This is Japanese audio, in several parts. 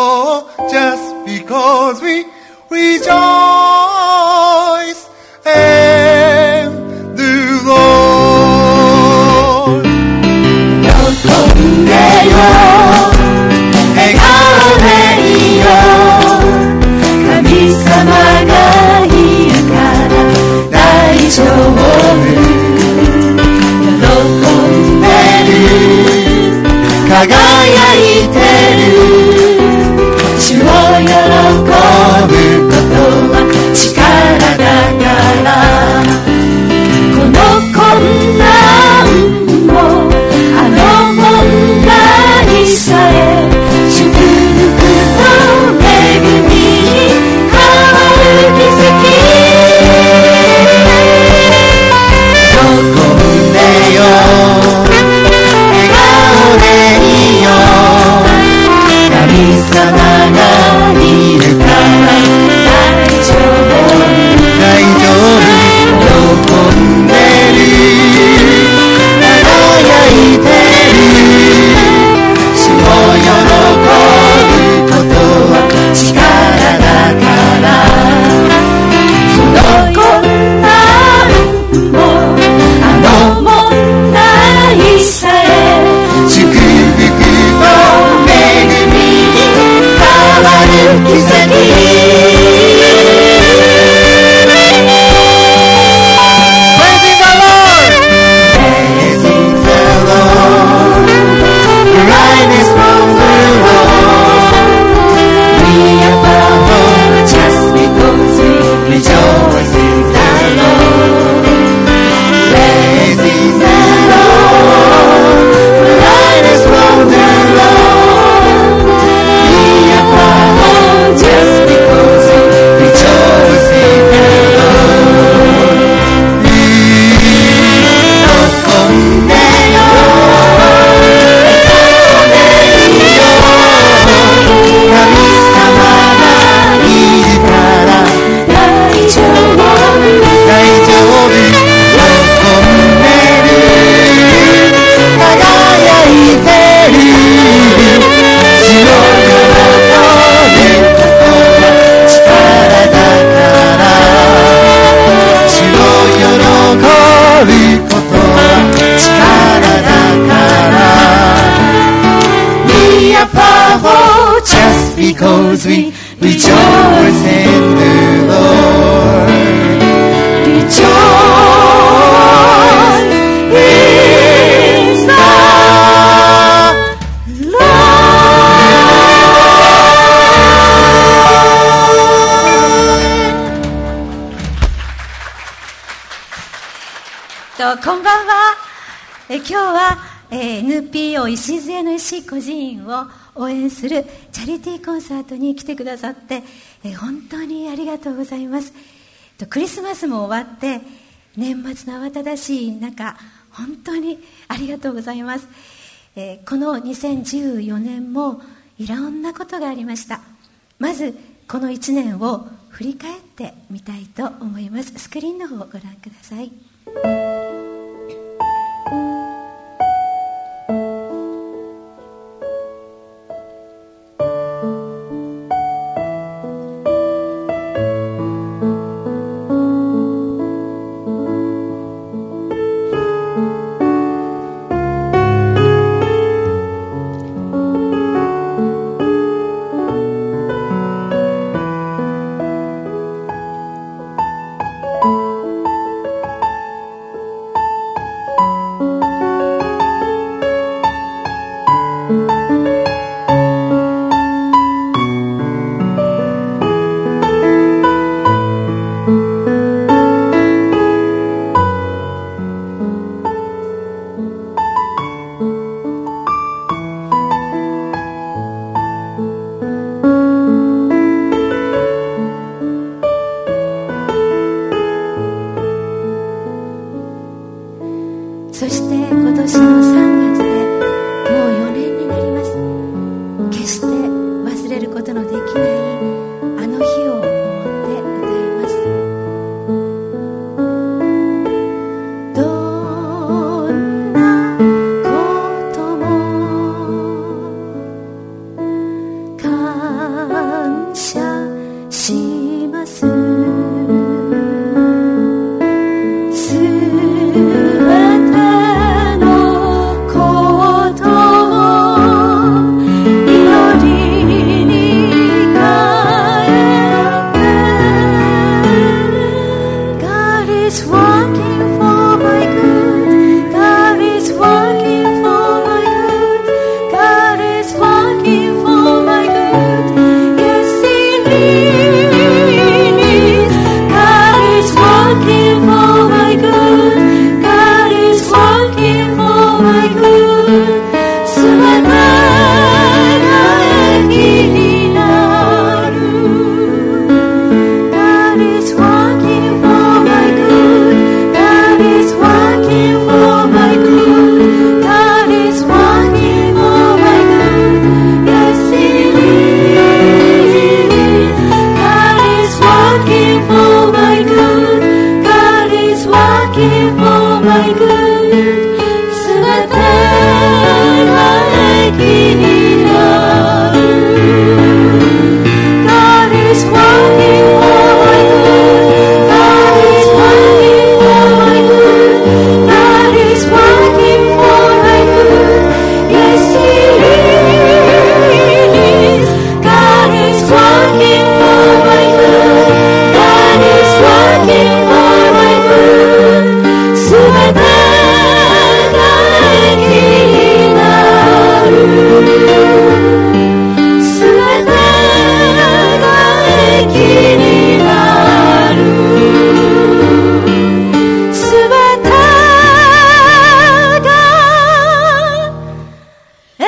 just because we rejoice in the Lord. 喜んでよ、笑顔でいいよ、神様がいるから大丈夫。喜んでる、輝いてる、主を喜ぶことは力だから、この困難もあの問題さえ祝福と恵みに変わる奇跡。喜んでよ、笑顔でいいよ、神様がいるから大丈夫。大丈夫。喜んでる、輝いてる、主を喜ぶことは力だから、その困難もあの問題さえ祝福と恵みに変わる奇跡。Because we rejoice in the Lord. Rejoice in the Lord. こんばんは。今日は、NPO 礎の石孤児院を応援するチャリティーコンサートに来てくださって、本当にありがとうございます。クリスマスも終わって年末の慌ただしい中、本当にありがとうございます。この2014年もいろんなことがありました。まずこの1年を振り返ってみたいと思います。スクリーンの方をご覧ください。そして今年の3月でもう4年になります。決して忘れることのできないあの日を思って歌います。どんなことも変感謝します。すべてのことを祈りに変えて God is working for my good. God is working for my good. God is working for my good. Yes, He is. God is working for my good. God is working for my good. すべてが益になる。God is working for my good. God is working for my good. God is working for my good. Yes, He is. God is working for my good. God is working for my good. すべてが益になる。God is working for my good. God is working for my good. God is working for my good. Yes, He is. God is working for my good. God is working for my good. すべてが益になる。すべてが益になる。すべてが益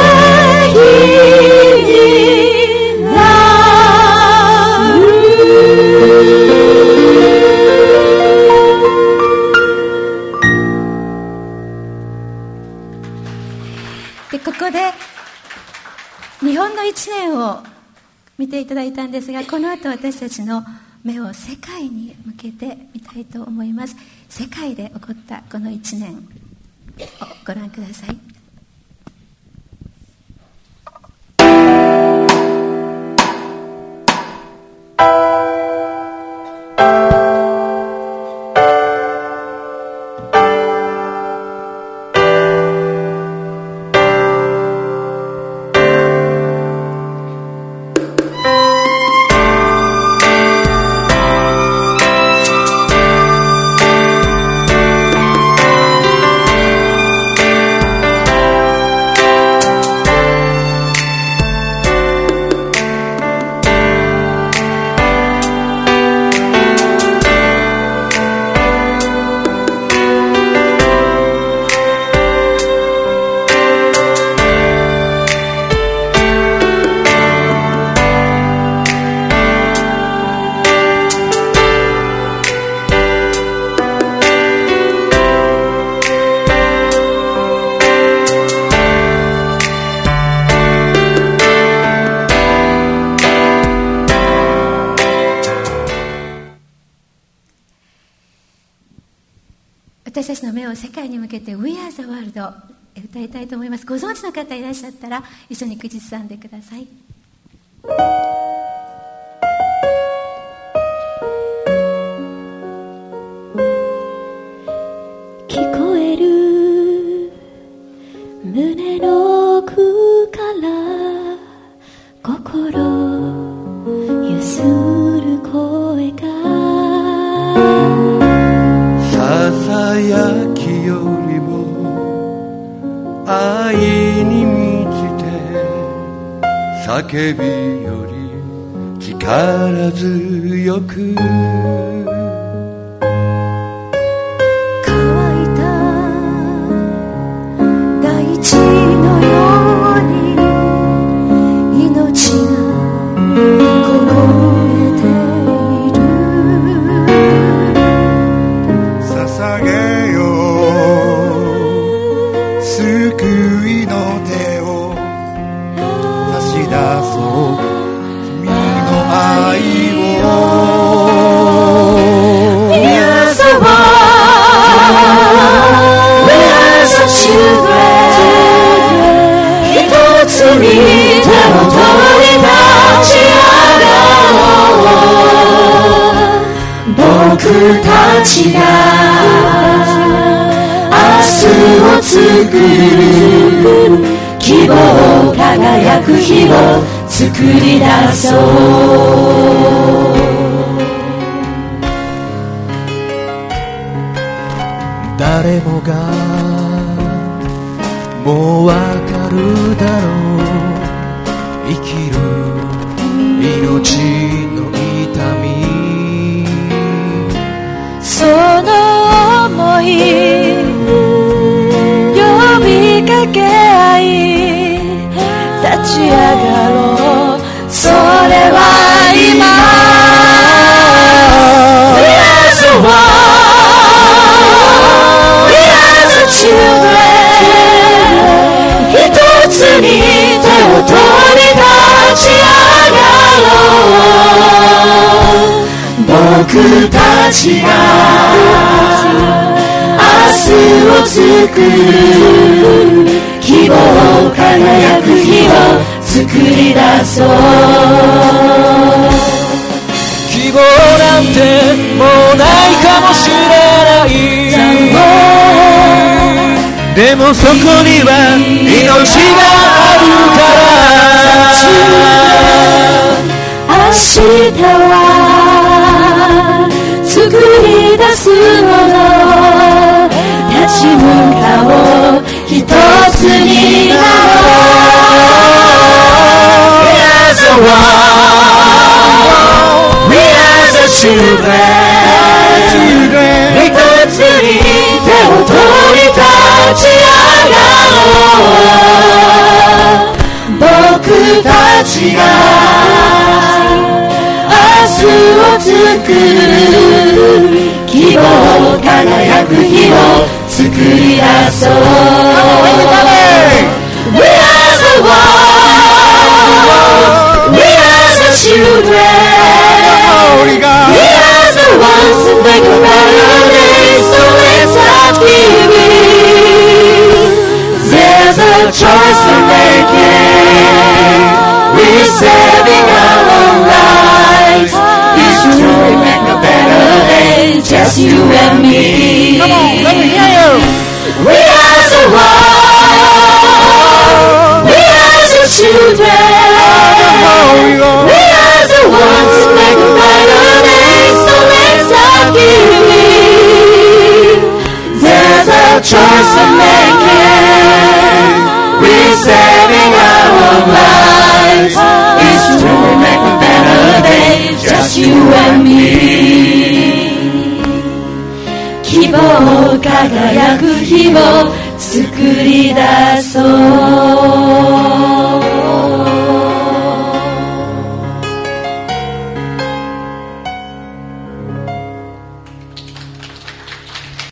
になる。で、ここで日本の一年を見ていただいたんですが、この後私たちの目を世界に向けてみたいと思います。世界で起こったこの一年をご覧ください。私たちの目を世界に向けて We are the world 歌いたいと思います。ご存知の方いらっしゃったら一緒に口ずさんでください。聞こえる胸の奥から心ゆする声がささやきよりも愛に満ちて叫びより力強く乾いた大地のように命が凍えている捧げよう救いの手を差し出そう君の愛をちが明日を作る希望輝く日を作り出そう誰もがもうわかるだろう生きる命の痛みその想い呼びかけ合い立ち上がろうそれは今 We are the one We are the children 一つに手を取り立ち上がろう僕たちが明日を作る希望輝く日を作り出そう希望なんてもうないかもしれないでもそこには命があるから明日は作り出すもの立ち向かおう一つになろう We are the one We are the children 一つに手を取り立ち上がろう僕たちが明日を作る希望輝く日を作り出そう We are the one We are the children We are the ones who make a better day So let's not give in There's a choice to make it We're saving our own lives It's true we make a better day Just you and me Come on, let me hear you We are the one We are the children We are the ones who make a better day So let's not give in There's a choice to make it We're saving our own lives It's true we make a better day Just you and me 希望輝く日を作り出そう